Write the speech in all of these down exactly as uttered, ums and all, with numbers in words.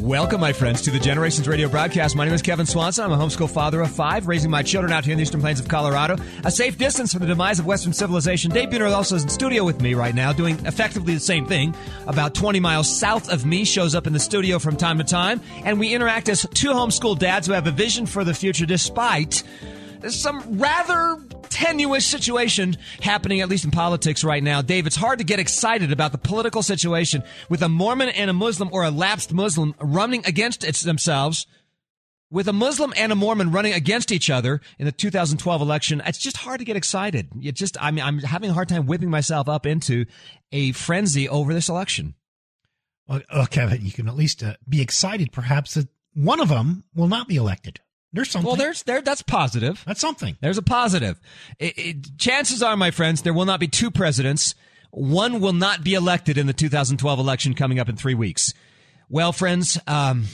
Welcome, my friends, to the Generations Radio broadcast. My name is Kevin Swanson. I'm a homeschool father of five, raising my children out here in the eastern plains of Colorado. A safe distance from the demise of Western civilization. Dave Buhner also is in studio with me right now, doing effectively the same thing. About twenty miles south of me, shows up in the studio from time to time, and we interact as two homeschool dads who have a vision for the future despite some rather tenuous situation happening, at least in politics right now. Dave, it's hard to get excited about the political situation with a Mormon and a Muslim, or a lapsed Muslim, running against it themselves, with a Muslim and a Mormon running against each other in the two thousand twelve election. It's just hard to get excited. It just, I mean, I'm having a hard time whipping myself up into a frenzy over this election. Well, oh, Kevin, you can at least uh, be excited, perhaps, that one of them will not be elected. There's something. Well, there's there. That's positive. That's something. There's a positive. It, it, chances are, my friends, there will not be two presidents. One will not be elected in the two thousand twelve election coming up in three weeks. Well, friends, um,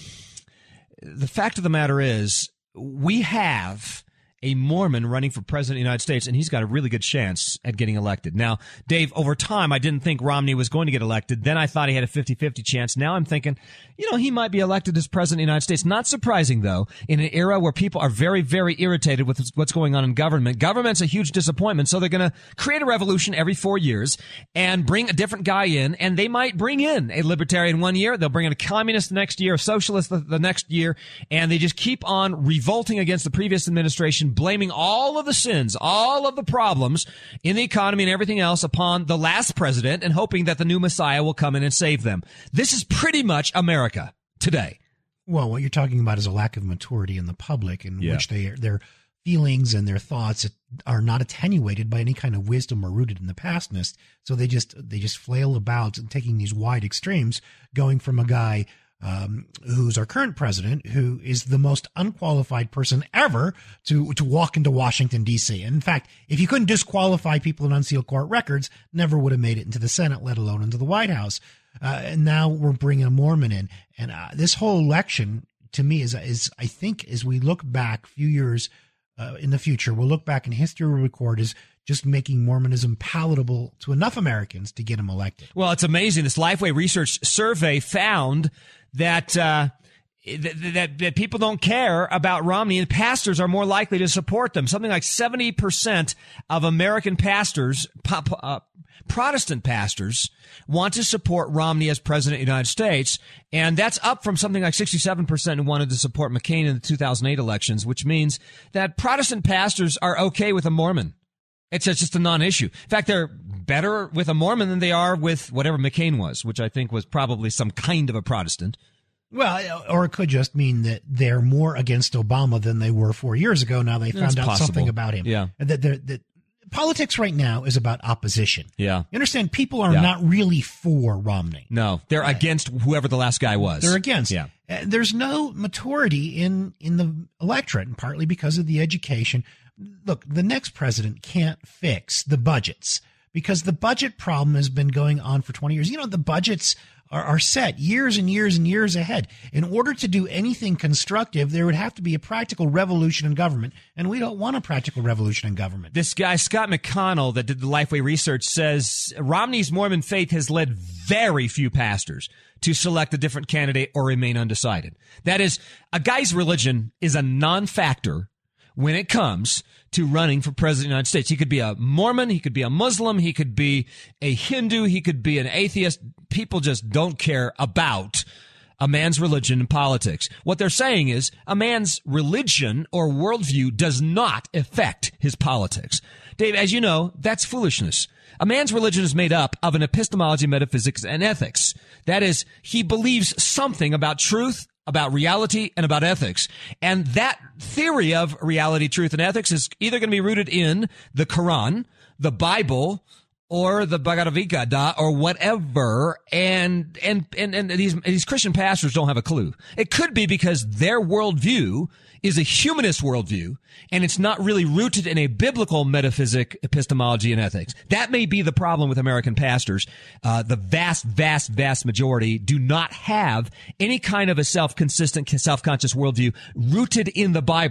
the fact of the matter is, we have a Mormon running for president of the United States, and he's got a really good chance at getting elected. Now, Dave, over time, I didn't think Romney was going to get elected. Then I thought he had a fifty-fifty chance. Now I'm thinking, you know, he might be elected as president of the United States. Not surprising, though, in an era where people are very, very irritated with what's going on in government. Government's a huge disappointment, so they're going to create a revolution every four years and bring a different guy in, and they might bring in a libertarian one year, they'll bring in a communist the next year, a socialist the, the next year, and they just keep on revolting against the previous administration, blaming all of the sins, all of the problems in the economy and everything else upon the last president, and hoping that the new Messiah will come in and save them. This is pretty much America today. Well, what you're talking about is a lack of maturity in the public, in yeah. which they, their feelings and their thoughts are not attenuated by any kind of wisdom or rooted in the pastness. So they just they just flail about and taking these wide extremes, going from a guy Um, who's our current president, who is the most unqualified person ever to to walk into Washington, D C. And in fact, if you couldn't disqualify people in unsealed court records, never would have made it into the Senate, let alone into the White House. Uh, and now we're bringing a Mormon in. And uh, this whole election, to me, is, is I think, as we look back a few years uh, in the future, we'll look back in history, we'll record as just making Mormonism palatable to enough Americans to get him elected. Well, it's amazing. This Lifeway Research survey found that, uh, that, that, that people don't care about Romney, and pastors are more likely to support them. Something like seventy percent of American pastors, pop, uh, Protestant pastors, want to support Romney as president of the United States. And that's up from something like sixty-seven percent who wanted to support McCain in the two thousand eight elections, which means that Protestant pastors are okay with a Mormon. It's just a non-issue. In fact, they're better with a Mormon than they are with whatever McCain was, which I think was probably some kind of a Protestant. Well, or it could just mean that they're more against Obama than they were four years ago. Now they found That's out possible. something about him. Yeah. That, that, that politics right now is about opposition. Yeah. You understand? People are Yeah. not really for Romney. No, they're against whoever the last guy was. They're against. Yeah. Uh, There's no maturity in, in the electorate, and partly because of the education. Look, the next president can't fix the budgets because the budget problem has been going on for twenty years. You know, the budgets are, are set years and years and years ahead. In order to do anything constructive, there would have to be a practical revolution in government, and we don't want a practical revolution in government. This guy, Scott McConnell, that did the Lifeway research, says Romney's Mormon faith has led very few pastors to select a different candidate or remain undecided. That is, a guy's religion is a non-factor when it comes to running for president of the United States. He could be a Mormon, he could be a Muslim, he could be a Hindu, he could be an atheist. People just don't care about a man's religion and politics. What they're saying is a man's religion or worldview does not affect his politics. Dave, as you know, that's foolishness. A man's religion is made up of an epistemology, metaphysics, and ethics. That is, he believes something about truth, about reality, and about ethics. And that theory of reality, truth, and ethics is either going to be rooted in the Quran, the Bible, or the Bhagavad Gita, or whatever. And, and, and, and these, these Christian pastors don't have a clue. It could be because their worldview is a humanist worldview, and it's not really rooted in a biblical metaphysic, epistemology, and ethics. That may be the problem with American pastors. Uh, the vast, vast, vast majority do not have any kind of a self-consistent, self-conscious worldview rooted in the Bible.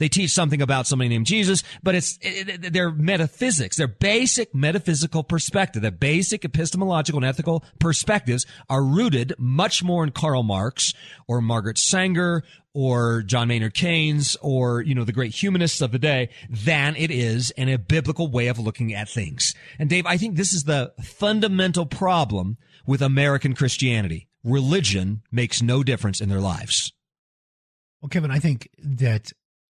They teach something about somebody named Jesus, but it's it, it, their metaphysics, their basic metaphysical perspective, their basic epistemological and ethical perspectives are rooted much more in Karl Marx or Margaret Sanger or John Maynard Keynes or, you know, the great humanists of the day than it is in a biblical way of looking at things. And Dave, I think this is the fundamental problem with American Christianity. Religion makes no difference in their lives. Well, Kevin, I think that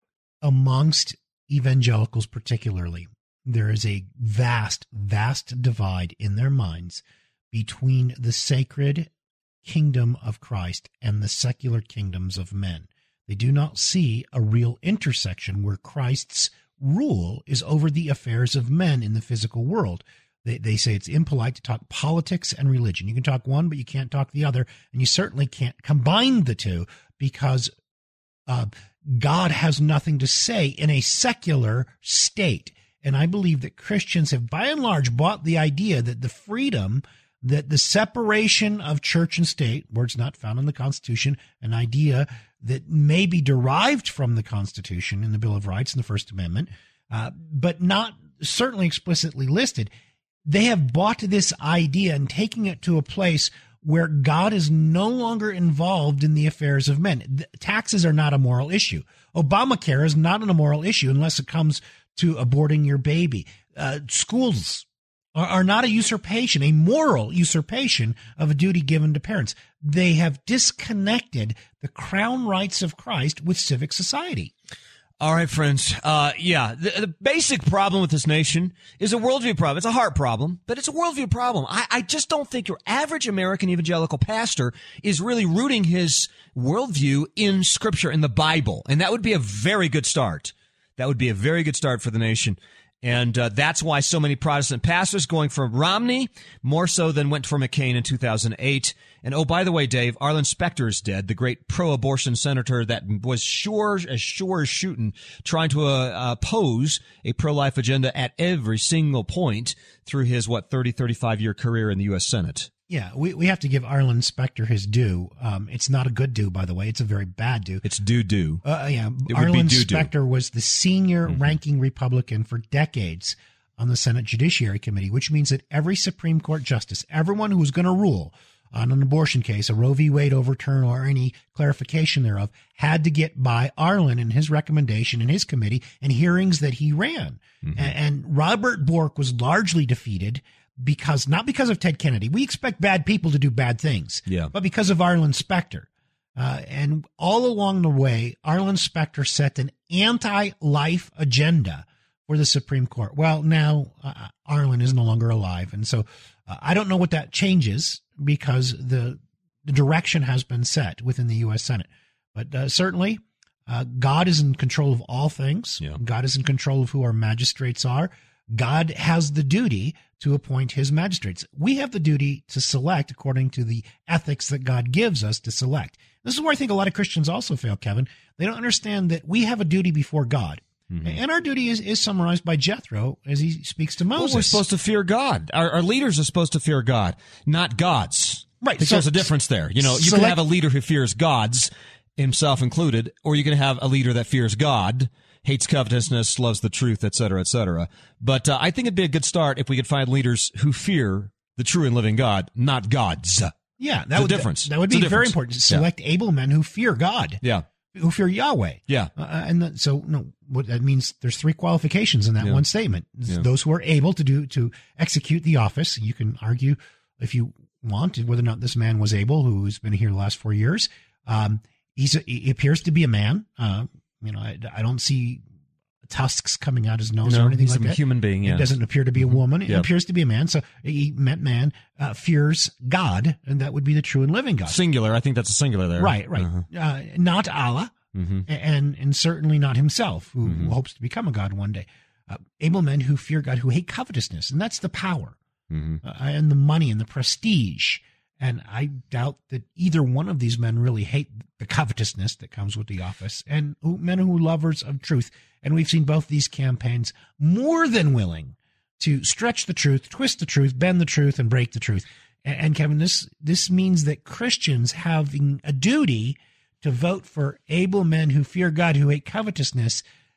amongst evangelicals particularly, there is a vast, vast divide in their minds between the sacred kingdom of Christ and the secular kingdoms of men. They do not see a real intersection where Christ's rule is over the affairs of men in the physical world. They, they say it's impolite to talk politics and religion. You can talk one, but you can't talk the other, and you certainly can't combine the two because Uh, God has nothing to say in a secular state. And I believe that Christians have by and large bought the idea that the freedom, that the separation of church and state, words not found in the Constitution, an idea that may be derived from the Constitution in the Bill of Rights and the First Amendment, uh, but not certainly explicitly listed. They have bought this idea and taking it to a place where God is no longer involved in the affairs of men. The taxes are not a moral issue. Obamacare is not an immoral issue unless it comes to aborting your baby. Uh, schools are, are not a usurpation, a moral usurpation of a duty given to parents. They have disconnected the crown rights of Christ with civic society. All right, friends. Uh, yeah, the, the basic problem with this nation is a worldview problem. It's a heart problem, but it's a worldview problem. I, I just don't think your average American evangelical pastor is really rooting his worldview in Scripture, in the Bible. And that would be a very good start. That would be a very good start for the nation. And uh, that's why so many Protestant pastors going for Romney more so than went for McCain in two thousand eight. And oh, by the way, Dave, Arlen Specter is dead, the great pro-abortion senator that was sure as sure as shooting, trying to uh, oppose a pro-life agenda at every single point through his, what, thirty, thirty-five year career in the U S Senate. Yeah, we, we have to give Arlen Specter his due. Um, it's not a good due, by the way. It's a very bad due. It's due-due. Uh, yeah, it Arlen due-due. Specter was the senior Mm-hmm. ranking Republican for decades on the Senate Judiciary Committee, which means that every Supreme Court justice, everyone who was going to rule on an abortion case, a Roe v. Wade overturn or any clarification thereof, had to get by Arlen and his recommendation in his committee and hearings that he ran. Mm-hmm. And, and Robert Bork was largely defeated because, not because of Ted Kennedy. We expect bad people to do bad things, yeah. but because of Arlen Specter. Uh, and all along the way, Arlen Specter set an anti-life agenda for the Supreme Court. Well, now uh, Arlen is no longer alive. And so uh, I don't know what that changes because the, the direction has been set within the U S Senate. But uh, certainly uh, God is in control of all things. Yeah. God is in control of who our magistrates are. God has the duty to appoint his magistrates. We have the duty to select according to the ethics that God gives us to select. This is where I think a lot of Christians also fail, Kevin. They don't understand that we have a duty before God. Mm-hmm. And our duty is, is summarized by Jethro as he speaks to Moses. Well, we're supposed to fear God. Our, our leaders are supposed to fear God, not gods. Right. Because so, there's a difference there. You know, you select, can have a leader who fears gods, himself included, or you can have a leader that fears God, hates covetousness, loves the truth, et cetera, et cetera. But uh, I think it'd be a good start if we could find leaders who fear the true and living God, not gods. Yeah, that would, difference. That, that would be very important. Select yeah. able men who fear God. Yeah. Who fear Yahweh. Yeah. Uh, and the, so, no, what that means, there's three qualifications in that yeah. one statement. Yeah. Those who are able to do, to execute the office. You can argue if you want whether or not this man was able, who's been here the last four years. Um, he's a, he appears to be a man. Uh, you know, I, I don't see tusks coming out his nose no, or anything he's like a that. human being, yeah. It doesn't appear to be a woman. It yep. appears to be a man. So he meant man, uh, fears God, and that would be the true and living God. Singular. I think that's a singular there. Right, right. Uh-huh. Uh, not Allah, mm-hmm. and and certainly not himself, who, mm-hmm. who hopes to become a God one day. Uh, able men who fear God, who hate covetousness, and that's the power, mm-hmm. uh, and the money and the prestige. And I doubt that either one of these men really hate the covetousness that comes with the office, and who, men who are lovers of truth. And we've seen both these campaigns more than willing to stretch the truth, twist the truth, bend the truth, and break the truth. And, and Kevin, this this means that Christians having a duty to vote for able men who fear God, who hate covetousness,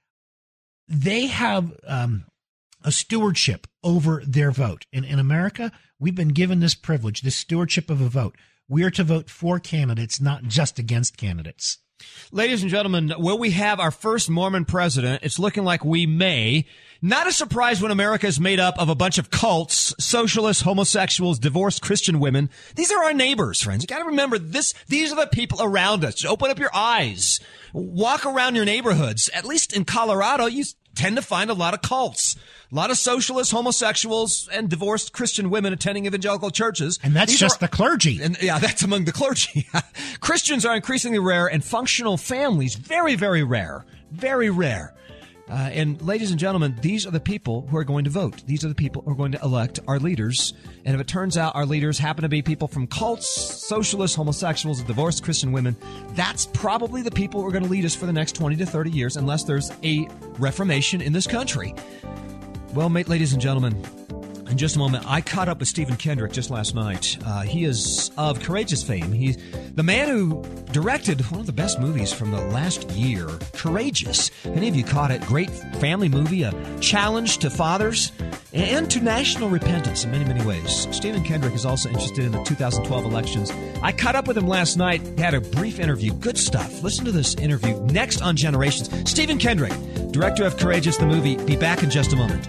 they have um, a stewardship over their vote. In, in America, we've been given this privilege, this stewardship of a vote. We are to vote for candidates, not just against candidates. Ladies and gentlemen, will we have our first Mormon president? It's looking like we may. Not a surprise when America is made up of a bunch of cults, socialists, homosexuals, divorced Christian women. These are our neighbors, friends. You got to remember this. These are the people around us. Just open up your eyes. Walk around your neighborhoods. At least in Colorado, you tend to find a lot of cults. A lot of socialists, homosexuals, and divorced Christian women attending evangelical churches. And that's These just are, the clergy. And yeah, that's among the clergy. Christians are increasingly rare, and functional families, very, very rare. Very rare. Uh, and ladies and gentlemen, these are the people who are going to vote. These are the people who are going to elect our leaders. And if it turns out our leaders happen to be people from cults, socialists, homosexuals, and divorced Christian women, that's probably the people who are going to lead us for the next twenty to thirty years, unless there's a reformation in this country. Well, mate, ladies and gentlemen, in just a moment, I caught up with Stephen Kendrick just last night. Uh, he is of Courageous fame. He's the man who directed one of the best movies from the last year, Courageous. Many of you caught it. Great family movie, a challenge to fathers and to national repentance in many, many ways. Stephen Kendrick is also interested in the two thousand twelve elections. I caught up with him last night, had a brief interview. Good stuff. Listen to this interview next on Generations. Stephen Kendrick, director of Courageous, the movie. Be back in just a moment.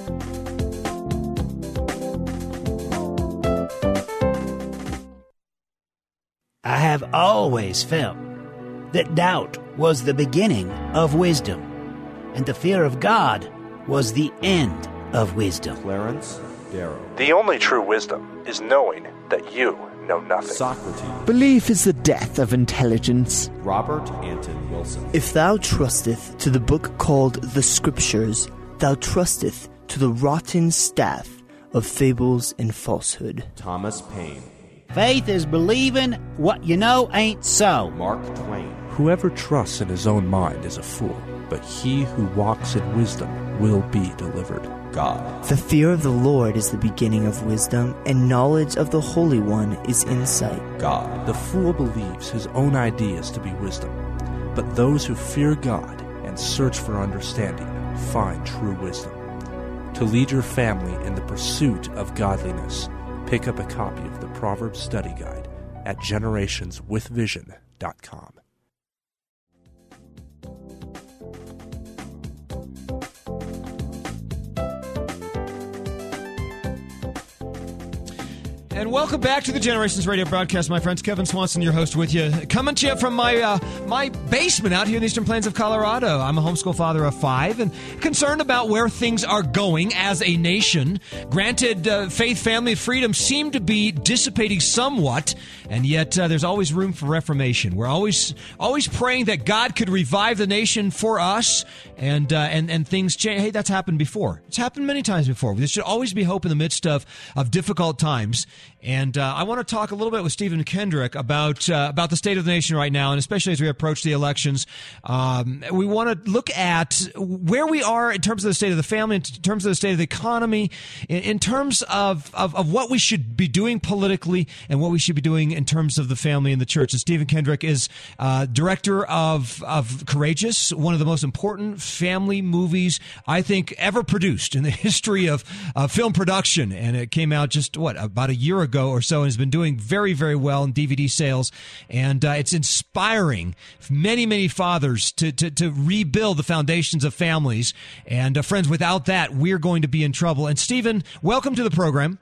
I have always felt that doubt was the beginning of wisdom, and the fear of God was the end of wisdom. Clarence Darrow. The only true wisdom is knowing that you know nothing. Socrates. Belief is the death of intelligence. Robert Anton Wilson. If thou trusteth to the book called the Scriptures, thou trusteth to the rotten staff of fables and falsehood. Thomas Paine. Faith is believing what you know ain't so. Mark Twain. Whoever trusts in his own mind is a fool, but he who walks in wisdom will be delivered. God. The fear of the Lord is the beginning of wisdom, and knowledge of the Holy One is insight. God. The fool believes his own ideas to be wisdom, but those who fear God and search for understanding find true wisdom. To lead your family in the pursuit of godliness, pick up a copy of the Proverbs Study Guide at generations with vision dot com. And welcome back to the Generations Radio broadcast, my friends. Kevin Swanson, your host, with you. Coming to you from my uh, my basement out here in the Eastern Plains of Colorado. I'm a homeschool father of five and concerned about where things are going as a nation. Granted, uh, faith, family, freedom seem to be dissipating somewhat, and yet uh, there's always room for reformation. We're always always praying that God could revive the nation for us, and uh, and and things change. Hey, that's happened before. It's happened many times before. There should always be hope in the midst of of difficult times. And uh, I want to talk a little bit with Stephen Kendrick about uh, about the state of the nation right now, and especially as we approach the elections. Um, we want to look at where we are in terms of the state of the family, in terms of the state of the economy, in, in terms of, of, of what we should be doing politically and what we should be doing in terms of the family and the church. And Stephen Kendrick is uh, director of, of Courageous, one of the most important family movies, I think, ever produced in the history of uh, film production. And it came out just, what, about a year ago or so, and has been doing very, very well in D V D sales. And uh, it's inspiring many, many fathers to, to, to rebuild the foundations of families. And uh, friends, without that, we're going to be in trouble. And Stephen, welcome to the program.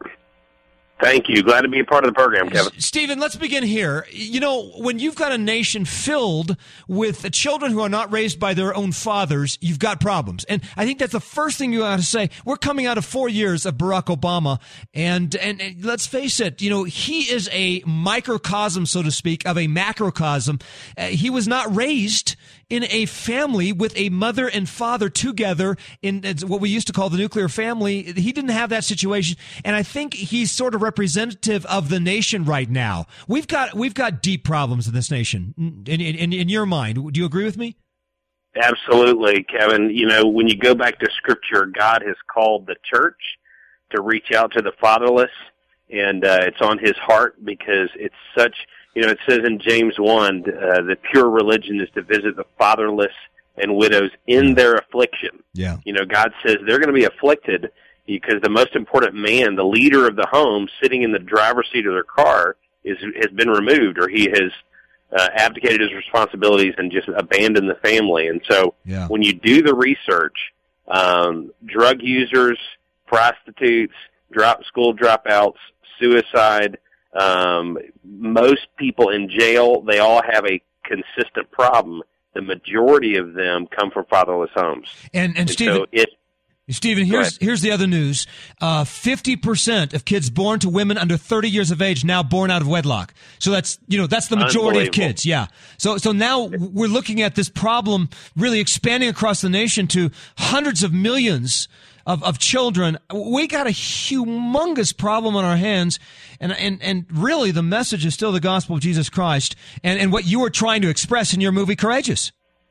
Thank you. Glad to be a part of the program, Kevin. Stephen, let's begin here. You know, when you've got a nation filled with children who are not raised by their own fathers, you've got problems. And I think that's the first thing you ought to say. We're coming out of four years of Barack Obama, and, and, and let's face it, you know, he is a microcosm, so to speak, of a macrocosm. Uh, he was not raised in a family with a mother and father together in what we used to call the nuclear family. He didn't have that situation, and I think he's sort of representative of the nation right now. We've got we've got deep problems in this nation. In, in, in your mind, do you agree with me? Absolutely, Kevin. You know, when you go back to Scripture, God has called the church to reach out to the fatherless, and uh, it's on His heart because it's such. You know, it says in James one uh, that pure religion is to visit the fatherless and widows in their affliction. Yeah. You know, God says they're going to be afflicted because the most important man, the leader of the home, sitting in the driver's seat of their car, is has been removed, or he has uh, abdicated his responsibilities and just abandoned the family. And so yeah. when you do the research, um, drug users, prostitutes, drop school dropouts, suicide, um, most people in jail, they all have a consistent problem. The majority of them come from fatherless homes. And, and, and Stephen, so it, Stephen, here's here's the other news. Uh, fifty percent of kids born to women under thirty years of age now born out of wedlock. So that's, you know, that's the majority of kids. Yeah. So so now we're looking at this problem really expanding across the nation to hundreds of millions of, of children. We got a humongous problem on our hands. And, and, and really the message is still the gospel of Jesus Christ and, and what you were trying to express in your movie Courageous.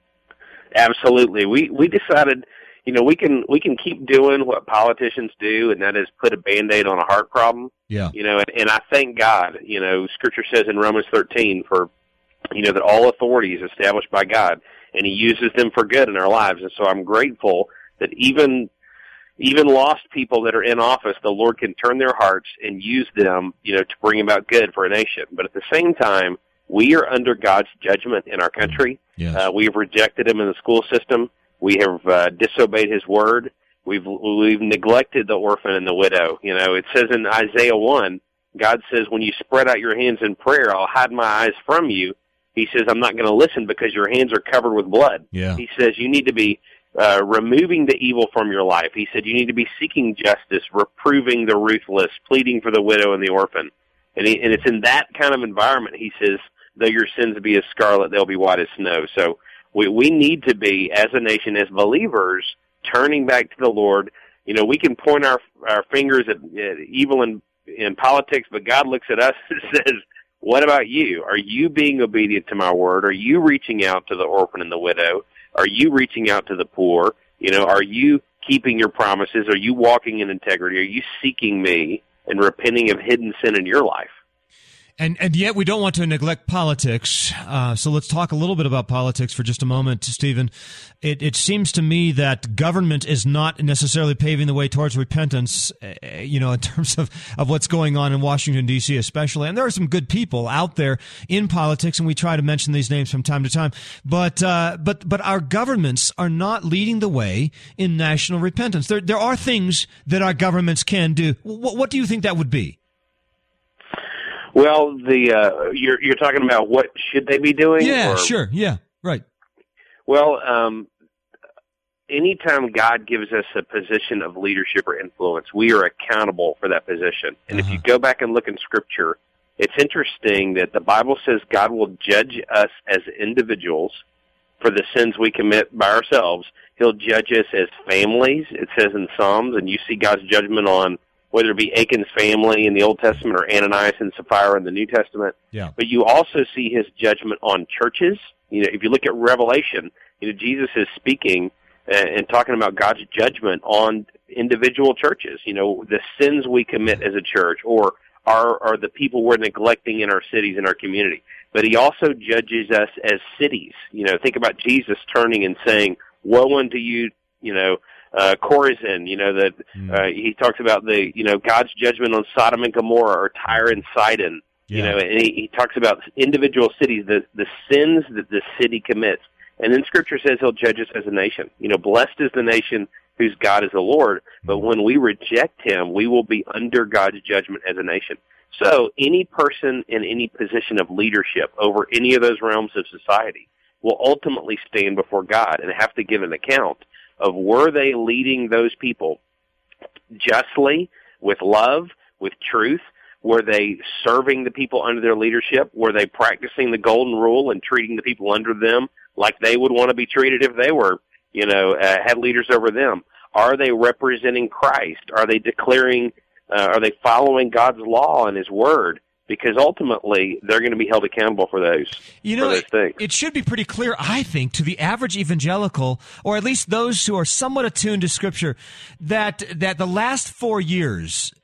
Absolutely. We, we decided, you know, we can, we can keep doing what politicians do, and that is put a Band-Aid on a heart problem. Yeah. You know, and, and I thank God, you know, Scripture says in Romans thirteen for, you know, that all authority is established by God, and he uses them for good in our lives. And so I'm grateful that even, even lost people that are in office, the Lord can turn their hearts and use them, you know, to bring about good for a nation. But at the same time, we are under God's judgment in our country. Yes. Uh, we have rejected him in the school system. We have uh, disobeyed his word. We've we've neglected the orphan and the widow. You know, it says in Isaiah one, God says, when you spread out your hands in prayer, I'll hide my eyes from you. He says, I'm not going to listen because your hands are covered with blood. Yeah. He says, you need to be uh, removing the evil from your life. He said, you need to be seeking justice, reproving the ruthless, pleading for the widow and the orphan. And, he, and it's in that kind of environment, he says, though your sins be as scarlet, they'll be white as snow. So we, we need to be, as a nation, as believers, turning back to the Lord. You know, we can point our our fingers at, at evil in, in politics, but God looks at us and says, what about you? Are you being obedient to my word? Are you reaching out to the orphan and the widow? Are you reaching out to the poor? You know, are you keeping your promises? Are you walking in integrity? Are you seeking me and repenting of hidden sin in your life? And and yet we don't want to neglect politics. Uh, so let's talk a little bit about politics for just a moment, Stephen. It, it seems to me that government is not necessarily paving the way towards repentance, uh, you know, in terms of, of what's going on in Washington, D C especially. And there are some good people out there in politics, and we try to mention these names from time to time. But uh, but but our governments are not leading the way in national repentance. There there are things that our governments can do. What, what do you think that would be? Well, the uh, you're you're talking about what should they be doing? Yeah, or? sure. Yeah, right. Well, um, anytime God gives us a position of leadership or influence, we are accountable for that position. And uh-huh. if you go back and look in Scripture, it's interesting that the Bible says God will judge us as individuals for the sins we commit by ourselves. He'll judge us as families, it says in Psalms, and you see God's judgment on whether it be Achan's family in the Old Testament or Ananias and Sapphira in the New Testament. Yeah. But you also see his judgment on churches. You know, if you look at Revelation, you know, Jesus is speaking and, and talking about God's judgment on individual churches. You know, the sins we commit as a church, or are, are the people we're neglecting in our cities and our community. But he also judges us as cities. You know, think about Jesus turning and saying, woe unto you, you know, Uh, Chorazin, you know, that, uh, he talks about the, you know, God's judgment on Sodom and Gomorrah or Tyre and Sidon, yeah. you know, and he, he talks about individual cities, the, the sins that the city commits. And then Scripture says he'll judge us as a nation. You know, blessed is the nation whose God is the Lord, but when we reject him, we will be under God's judgment as a nation. So any person in any position of leadership over any of those realms of society will ultimately stand before God and have to give an account of were they leading those people justly, with love, with truth? Were they serving the people under their leadership? Were they practicing the golden rule and treating the people under them like they would want to be treated if they were, you know, uh, had leaders over them? Are they representing Christ? Are they declaring, uh, are they following God's law and his word? Because ultimately, they're going to be held accountable for those, you know, for those things. It should be pretty clear, I think, to the average evangelical, or at least those who are somewhat attuned to Scripture, that that the last four years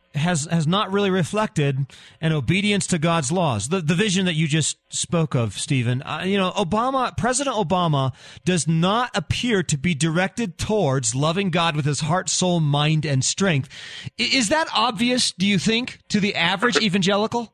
has has not really reflected an obedience to God's laws. The the vision that you just spoke of, Stephen, uh, you know, Obama, President Obama does not appear to be directed towards loving God with his heart, soul, mind, and strength. I, is that obvious, do you think, to the average evangelical?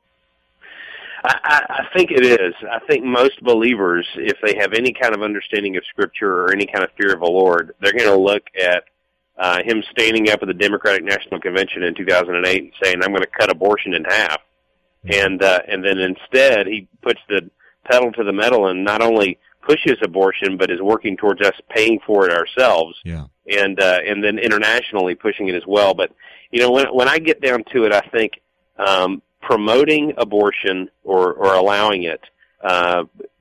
I, I think it is. I think most believers, if they have any kind of understanding of Scripture or any kind of fear of the Lord, they're going to look at Uh, him standing up at the Democratic National Convention in two thousand eight and saying, I'm going to cut abortion in half. And uh, and then instead he puts the pedal to the metal and not only pushes abortion, but is working towards us paying for it ourselves. Yeah. And uh, and then internationally pushing it as well. But, you know, when, when I get down to it, I think um, promoting abortion or, or allowing it, uh,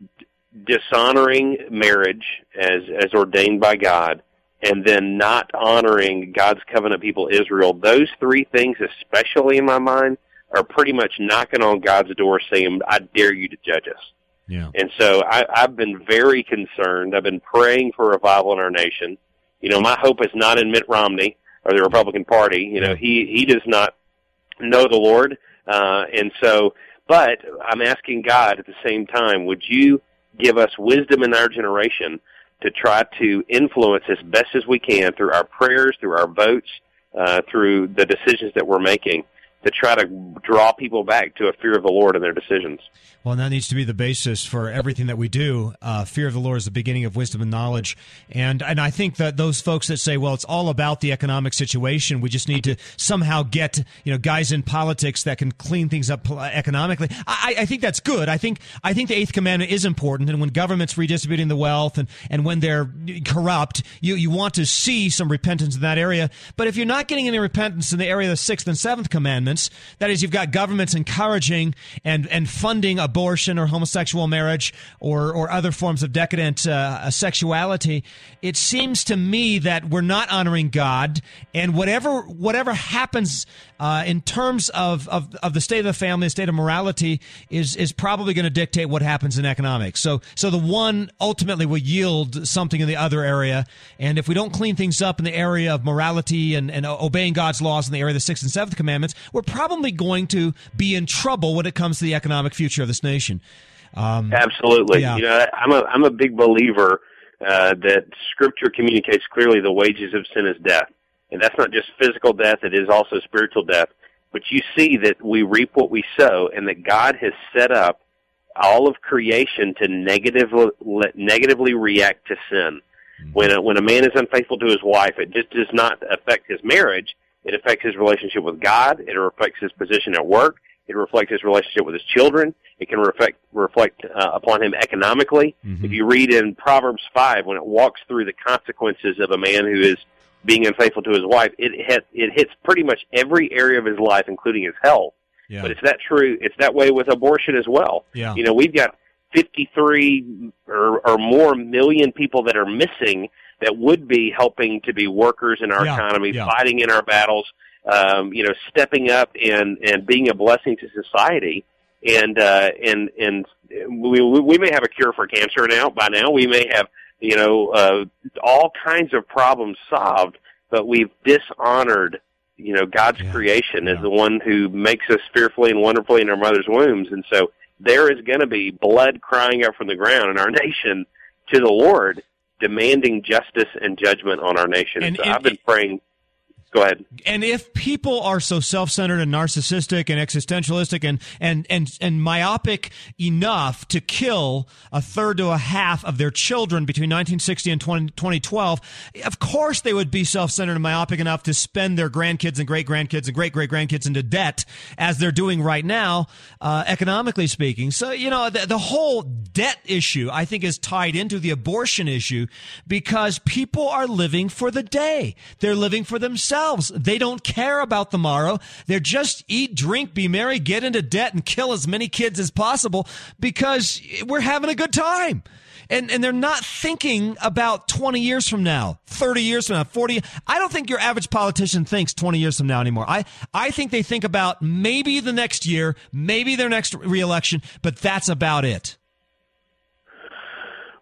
dishonoring marriage as, as ordained by God, and then not honoring God's covenant people, Israel, those three things, especially in my mind, are pretty much knocking on God's door saying, I dare you to judge us. Yeah. And so I, I've been very concerned. I've been praying for revival in our nation. You know, my hope is not in Mitt Romney or the Republican Party. You know, he, he does not know the Lord. Uh, and so, but I'm asking God at the same time, would you give us wisdom in our generation to try to influence as best as we can through our prayers, through our votes, uh, through the decisions that we're making, to try to draw people back to a fear of the Lord in their decisions. Well, and that needs to be the basis for everything that we do. Uh, fear of the Lord is the beginning of wisdom and knowledge. And and I think that those folks that say, well, it's all about the economic situation, we just need to somehow get, you know, guys in politics that can clean things up economically. I, I think that's good. I think I think the eighth commandment is important. And when government's redistributing the wealth and, and when they're corrupt, you, you want to see some repentance in that area. But if you're not getting any repentance in the area of the sixth and seventh commandments, that is, you've got governments encouraging and, and funding abortion or homosexual marriage or, or other forms of decadent uh, sexuality. It seems to me that we're not honoring God, and whatever whatever happens uh, in terms of, of, of the state of the family, the state of morality, is is probably going to dictate what happens in economics. So so the one ultimately will yield something in the other area, and if we don't clean things up in the area of morality and, and obeying God's laws in the area of the sixth and seventh commandments, we're probably going to be in trouble when it comes to the economic future of this nation. Um, Absolutely. Yeah. You know, I'm a I'm a big believer uh, that Scripture communicates clearly the wages of sin is death, and that's not just physical death; it is also spiritual death. But you see that we reap what we sow, and that God has set up all of creation to negatively negatively react to sin. Mm-hmm. When a, when a man is unfaithful to his wife, it just does not affect his marriage. It affects his relationship with God. It affects his position at work. It reflects his relationship with his children. It can reflect reflect uh, upon him economically. Mm-hmm. If you read in Proverbs five, when it walks through the consequences of a man who is being unfaithful to his wife, it hit, it hits pretty much every area of his life, including his health. Yeah. But it's that true. It's that way with abortion as well. Yeah. You know, we've got fifty-three or, or more million people that are missing that would be helping to be workers in our yeah. economy, yeah. fighting in our battles, um, you know, stepping up and, and being a blessing to society. And, uh, and, and we, we may have a cure for cancer now, by now. We may have, you know, uh, all kinds of problems solved, but we've dishonored, you know, God's yeah. creation yeah. as the one who makes us fearfully and wonderfully in our mother's wombs. And so there is going to be blood crying up from the ground in our nation to the Lord, demanding justice and judgment on our nation. And, so and, I've been praying. Go ahead. And if people are so self-centered and narcissistic and existentialistic and, and, and, and myopic enough to kill a third to a half of their children between nineteen sixty and twenty twelve, of course they would be self-centered and myopic enough to spend their grandkids and great-grandkids and great-great-grandkids into debt, as they're doing right now, uh, economically speaking. So, you know, the, the whole debt issue, I think, is tied into the abortion issue because people are living for the day. They're living for themselves. They don't care about tomorrow. They're just eat, drink, be merry, get into debt, and kill as many kids as possible because we're having a good time. And and they're not thinking about twenty years from now, thirty years from now, forty. I don't think your average politician thinks twenty years from now anymore. I, I think they think about maybe the next year, maybe their next reelection, but that's about it.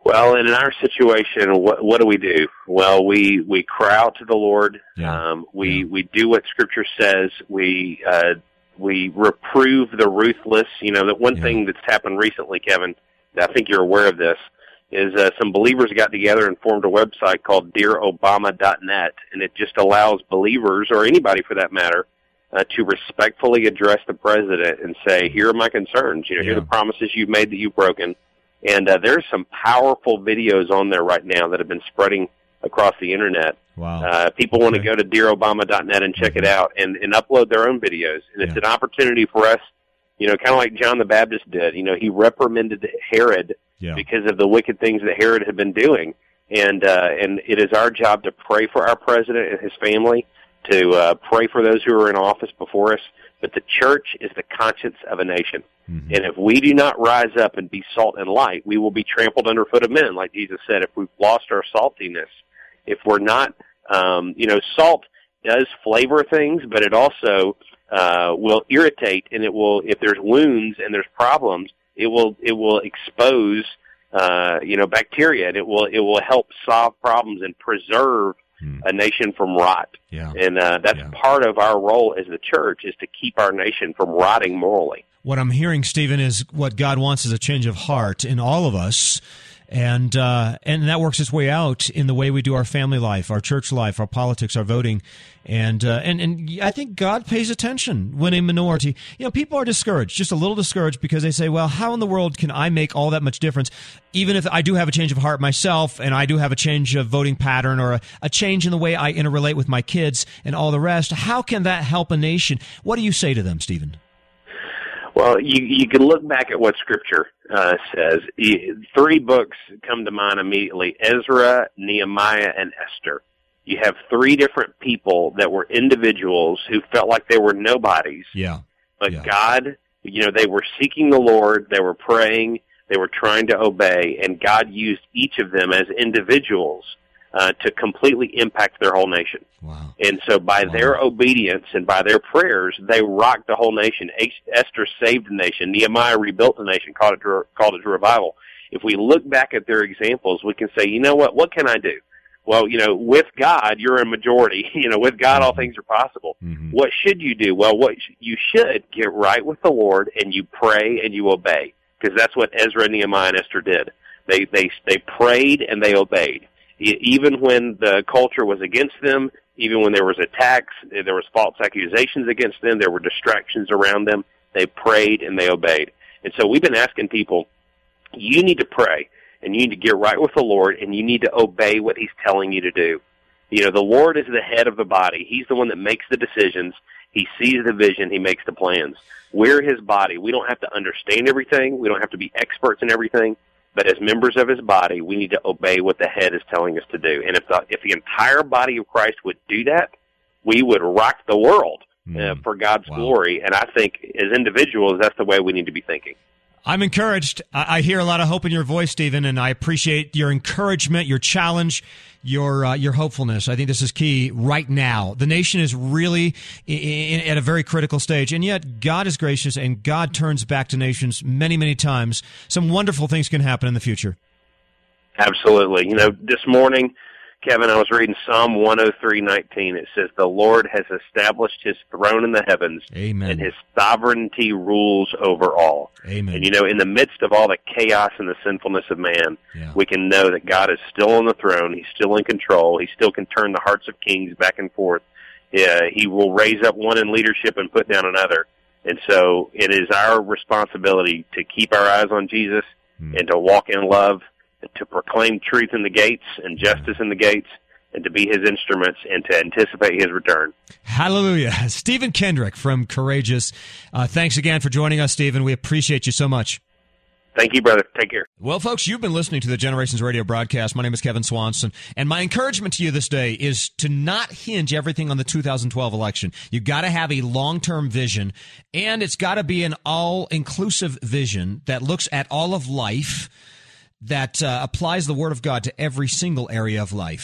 Well, in our situation, what, what do we do? Well, we, we cry out to the Lord. Yeah. Um, we, Yeah. we do what Scripture says. We, uh, we reprove the ruthless. You know, that one Yeah. thing that's happened recently, Kevin, I think you're aware of this, is uh, some believers got together and formed a website called dear obama dot net, and it just allows believers, or anybody for that matter, uh, to respectfully address the president and say, here are my concerns. You know, here Yeah. are the promises you've made that you've broken. And uh, there's some powerful videos on there right now that have been spreading across the Internet. Wow. Uh, people want to Okay. go to dear obama dot net and check it out and, and upload their own videos. And it's Yeah. an opportunity for us, you know, kind of like John the Baptist did. You know, he reprimanded Herod Yeah. because of the wicked things that Herod had been doing. And uh, and it is our job to pray for our president and his family, to uh, pray for those who are in office before us. But the church is the conscience of a nation. Mm-hmm. And if we do not rise up and be salt and light, we will be trampled underfoot of men, like Jesus said. If we've lost our saltiness, if we're not, um, you know, salt does flavor things, but it also uh, will irritate, and it will, if there's wounds and there's problems, it will it will expose, uh, you know, bacteria, and it will it will help solve problems and preserve Hmm. a nation from rot. Yeah. And uh, that's Yeah. part of our role as the church, is to keep our nation from rotting morally. What I'm hearing, Stephen, is what God wants is a change of heart in all of us. And uh, and that works its way out in the way we do our family life, our church life, our politics, our voting, and uh, and and I think God pays attention when a minority, you know, people are discouraged, just a little discouraged, because they say, well, how in the world can I make all that much difference, even if I do have a change of heart myself, and I do have a change of voting pattern, or a, a change in the way I interrelate with my kids and all the rest? How can that help a nation? What do you say to them, Stephen? Well, you you can look back at what Scripture uh, says. Three books come to mind immediately: Ezra, Nehemiah, and Esther. You have three different people that were individuals who felt like they were nobodies. Yeah. But Yeah. God, you know, they were seeking the Lord, they were praying, they were trying to obey, and God used each of them as individuals uh, to completely impact their whole nation. Wow. And so by Wow. their obedience and by their prayers, they rocked the whole nation. Esther saved the nation. Nehemiah rebuilt the nation, called it to, called it to revival. If we look back at their examples, we can say, you know what, what can I do? Well, you know, with God, you're a majority. You know, with God, all things are possible. Mm-hmm. What should you do? Well, what sh- you should get right with the Lord, and you pray and you obey, because that's what Ezra, Nehemiah, and Esther did. They they they prayed and they obeyed, e- even when the culture was against them. Even when there was attacks, there was false accusations against them, there were distractions around them, they prayed and they obeyed. And so we've been asking people, you need to pray, and you need to get right with the Lord, and you need to obey what He's telling you to do. You know, the Lord is the head of the body. He's the one that makes the decisions. He sees the vision. He makes the plans. We're His body. We don't have to understand everything. We don't have to be experts in everything. But as members of His body, we need to obey what the head is telling us to do. And if the, if the entire body of Christ would do that, we would rock the world uh, Mm. for God's Wow. glory. And I think as individuals, that's the way we need to be thinking. I'm encouraged. I, I hear a lot of hope in your voice, Stephen, and I appreciate your encouragement, your challenge, your uh, your hopefulness. I think this is key right now. The nation is really in, in, at a very critical stage, and yet God is gracious, and God turns back to nations many, many times. Some wonderful things can happen in the future. Absolutely. You know, this morning, Kevin, I was reading Psalm one oh three nineteen. It says, the Lord has established His throne in the heavens, Amen. and His sovereignty rules over all. Amen. And, you know, in the midst of all the chaos and the sinfulness of man, Yeah. we can know that God is still on the throne. He's still in control. He still can turn the hearts of kings back and forth. Uh, he will raise up one in leadership and put down another. And so it is our responsibility to keep our eyes on Jesus Hmm. and to walk in love, to proclaim truth in the gates and justice in the gates, and to be His instruments and to anticipate His return. Hallelujah. Stephen Kendrick from Courageous. Uh, thanks again for joining us, Stephen. We appreciate you so much. Thank you, brother. Take care. Well, folks, you've been listening to the Generations Radio broadcast. My name is Kevin Swanson, and my encouragement to you this day is to not hinge everything on the two thousand twelve election. You've got to have a long-term vision, and it's got to be an all-inclusive vision that looks at all of life, that uh, applies the Word of God to every single area of life.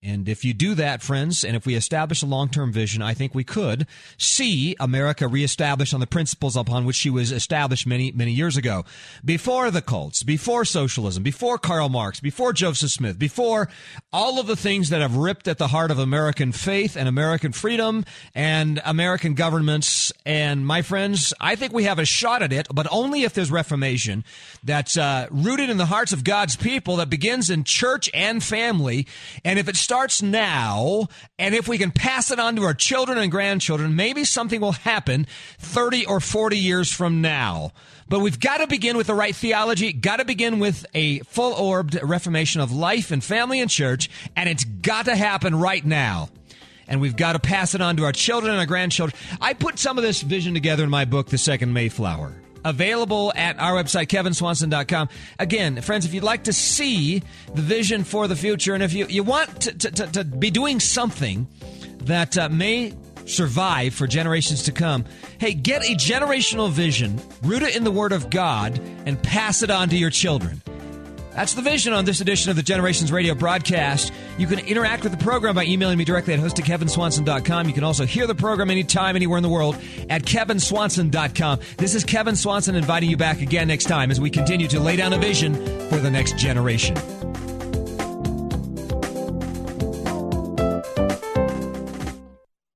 And if you do that, friends, and if we establish a long-term vision, I think we could see America reestablished on the principles upon which she was established many, many years ago. Before the cults, before socialism, before Karl Marx, before Joseph Smith, before all of the things that have ripped at the heart of American faith and American freedom and American governments. And my friends, I think we have a shot at it, but only if there's reformation that's uh, rooted in the hearts of God's people, that begins in church and family. And if it starts starts now, and if we can pass it on to our children and grandchildren, maybe something will happen thirty or forty years from now. But we've got to begin with the right theology, got to begin with a full-orbed reformation of life and family and church, and it's got to happen right now. And we've got to pass it on to our children and our grandchildren. I put some of this vision together in my book, The Second Mayflower. Available at our website, kevin swanson dot com. Again, friends, if you'd like to see the vision for the future, and if you, you want to, to, to, to be doing something that uh, may survive for generations to come, hey, get a generational vision, root it in the Word of God, and pass it on to your children. That's the vision on this edition of the Generations Radio broadcast. You can interact with the program by emailing me directly at host at kevin swanson dot com. You can also hear the program anytime, anywhere in the world at kevin swanson dot com. This is Kevin Swanson inviting you back again next time as we continue to lay down a vision for the next generation.